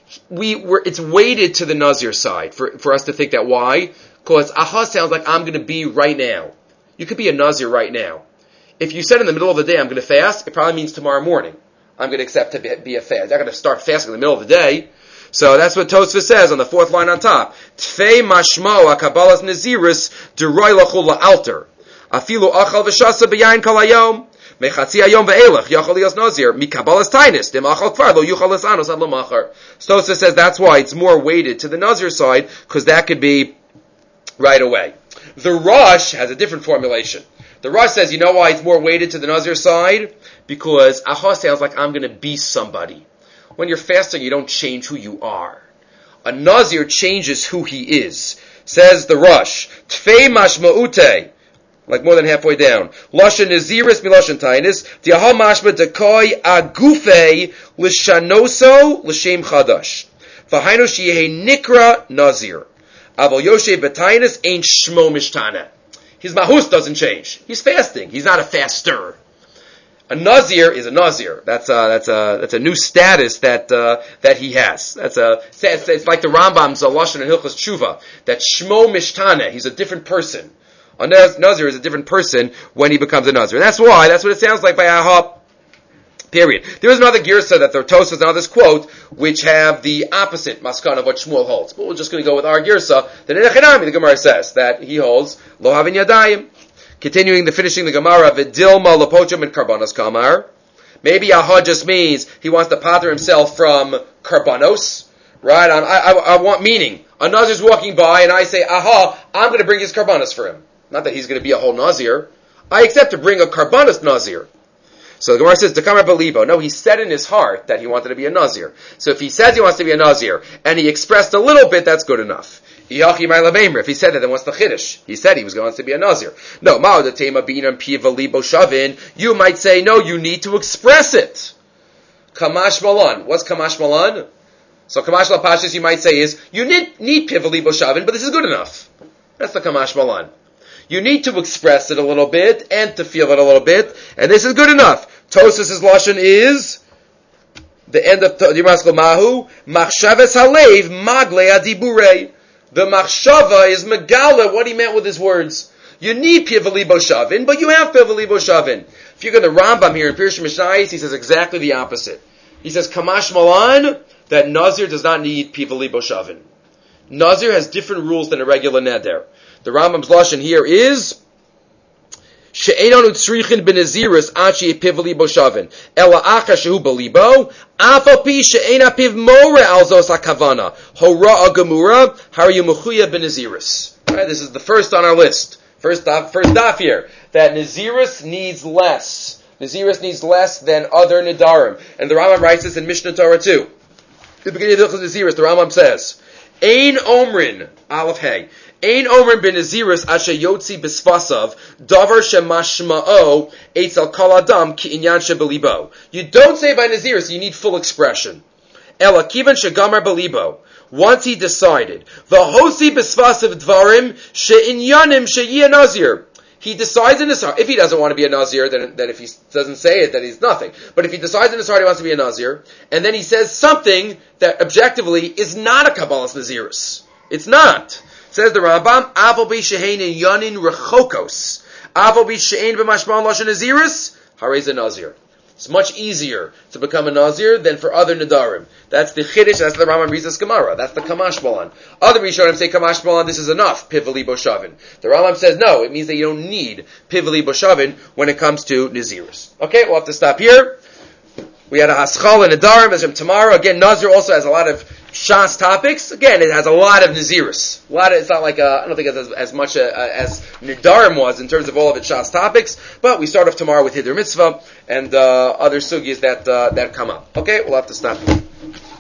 We were, it's weighted to the nazir side for, for us to think that. Why? Because aha sounds like I'm going to be right now. You could be a nazir right now. If you said in the middle of the day I'm going to fast, it probably means tomorrow morning I'm going to accept to be, be a fast. I'm not going to start fasting in the middle of the day. So that's what Tosfos says on the fourth line on top. Tfei mashmo a kabbalas naziris deroi lachul la'alter. Afilu achal v'shasa b'yayin kol hayom. Mechatzi hayom ve'elach yachal liyos nazir. Mi kabbalas tainis. Dem achal kvar lo yuchal lesanos ad l'machar. Tosfos says that's why it's more weighted to the nazir side, because that could be right away. The Rosh has a different formulation. The Rosh says, you know why it's more weighted to the nazir side? Because aha sounds like I'm going to be somebody. When you're fasting, you don't change who you are. A nazir changes who he is. Says the Rosh, Tfei mashma'ute, like more than halfway down. Lashon naziris mi lashon tainis, diaha mashma dekoi agufei l'shanoso l'shem chadash. V'hainu sheyehe nikra nazir. Aval yoshe b'tainis ain't shmo mishtana. His mahus doesn't change. He's fasting. He's not a faster. A nazir is a nazir. That's a that's a that's a new status that uh, that he has. That's a it's, it's like the Rambam's lashon and Hilchos Tshuva that shmo mishtana. He's a different person. A nazir is a different person when he becomes a nazir. And that's why that's what it sounds like by Ahab. Period. There is another girsa that the Tosfos and others quote, which have the opposite maskan of what Shmuel holds. But we're just going to go with our girsa that in Echinami the Gemara says that he holds lo havin yadayim. Continuing the finishing the Gemara, Vidilma Lapochim and Karbanos Kamar. Maybe Aha just means he wants to pater himself from Karbanos, right? I, I, I want meaning. A Nazir's walking by and I say, Aha, I'm going to bring his Karbanos for him. Not that he's going to be a whole Nazir. I accept to bring a Karbanos Nazir. So the Gemara says, Dekamar Belivo. No, he said in his heart that he wanted to be a Nazir. So if he says he wants to be a Nazir and he expressed a little bit, that's good enough. If he said that, then what's the chiddush? He said he was going to be a nazir. No, you might say, no, you need to express it. Kamash malan. What's kamash malan? So kamash lapashis, you might say, is you need need pivali boshavin, but this is good enough. That's the kamash malan. You need to express it a little bit and to feel it a little bit, and this is good enough. Tosfos' lashon is the end of Yimaskal Mahu. Machshaves halev magle adiburei. The machshava is megala what he meant with his words. You need pivali boshavin, but you have pivali boshavin. If you go to the Rambam here in Pirush Mishnayos, he says exactly the opposite. He says kamash malan that Nazir does not need pivali boshavin. Nazir has different rules than a regular neder. The Rambam's lashon here is she'enon utzrichin b'nazirus achi pivali boshavin ela acha shehu belibo afal pi she'ena piv more alzos hakavana hora agamura harayu mechuya b'nazirus. Right, this is the first on our list. First daf, first daf here, that Nazirus needs less. Nazirus needs less than other Nidarim. And the Rambam writes this in Mishnah Torah too. At the beginning of the Nazirus, the Rambam says, Ein Omrin, Aleph Hey, Ein Omrin ben Nazirus asher yotzi besfasav, davar shemashma'o, eitzel kol adam ki inyan shebelibo. You don't say by Nazirus, you need full expression. Ela kivan shegamar belibo. Once he decided, v'hosi b'svasav dvarim she'inyanim she'yeh nazir. He decides in his heart, if he doesn't want to be a nazir, then, then if he doesn't say it, then he's nothing. But if he decides in his heart he wants to be a nazir, and then he says something that objectively is not a kabbalas nazirus. It's not. Says the Rambam, avol b'she'ein inyanin rechokos. Avol b'she'ein b'mashma'an lashon nazirus, harei nazir. It's much easier to become a Nazir than for other Nidarim. That's the Chiddush, that's the Rambam Rizas Gemara. That's the Kamash Balan. Other Rishonim say Kamash Balan, this is enough, Pivali Boshavin. The Rambam says no, it means that you don't need Pivali Boshavin when it comes to Nazirus. Okay, we'll have to stop here. We had a Haschal and Nidarim, as from tomorrow. Again, Nazir also has a lot of Shas topics. Again, it has a lot of Nazirus. A lot of, it's not like, a, I don't think it's as, as much a, a, as Nidarim was in terms of all of its Shas topics, but we start off tomorrow with Hidur Mitzvah and uh, other sugyas that, uh, that come up. Okay, we'll have to stop here.